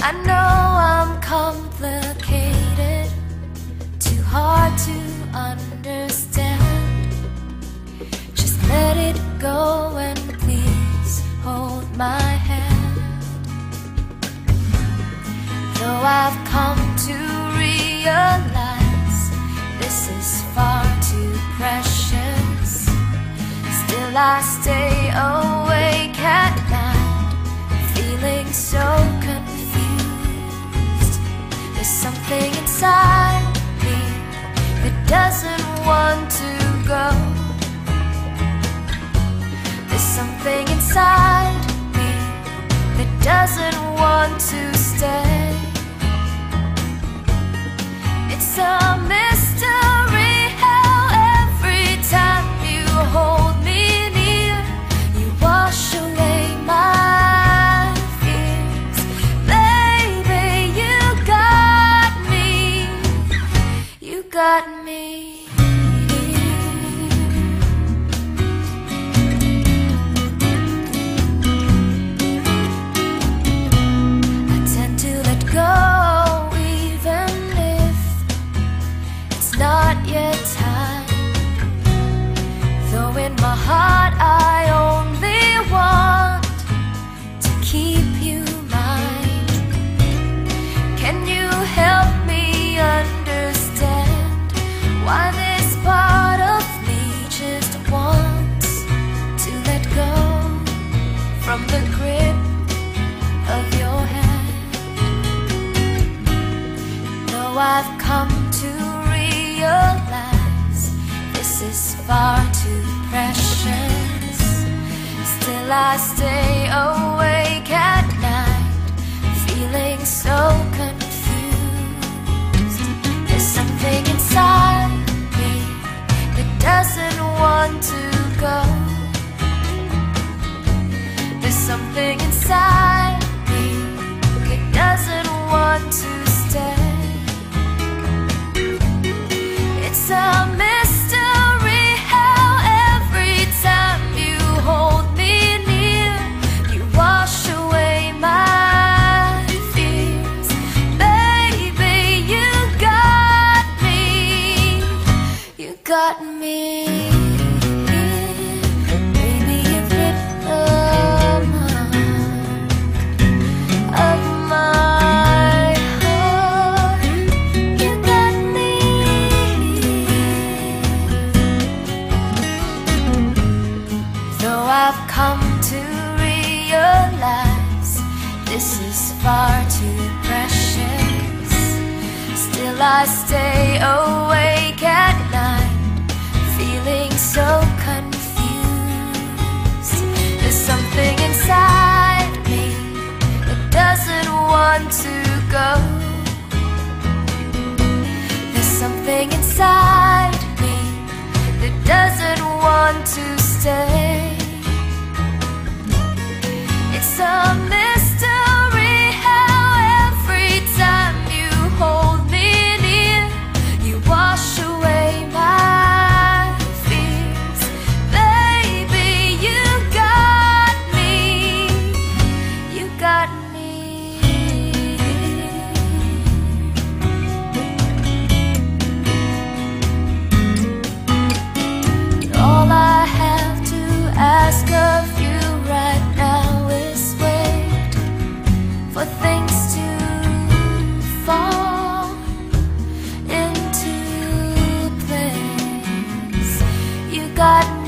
I know I'm complicated, too hard to understand. Just let it go and please hold my hand. Though I've come to realize this is far too precious, still I stay awake at night, feeling so confused. There's something inside me that doesn't want to go. There's something inside me that doesn't want to stay. It's a mystery how every time you hold me near, you wash away my fears. Baby, you got me, you got me. I tend to let go even if it's not yet time, though in my heart I only want to keep you mine. Can you help me understand why this part of me just wants to let go from the grip of your hand? Though I've come to realize this is far too precious, still I stay awake at night, feeling so confused. There's something inside me that doesn't want to go. There's something inside me that doesn't want to stay. It's a mystery how every time you hold me near, you wash away my fears. Baby, you got me, you got me. Baby, you've lit the mark of my heart. You got me. Though I've come to realize this is far too precious, still I stay awake at night, feeling so confused. There's something inside me that doesn't want to go. There's something inside me that doesn't want to stay. It's a mystery how every time you hold me near, you wash away my fears. Baby, you got me, you got me. All I have to ask of you right now is wait for things to fall into place. You got me.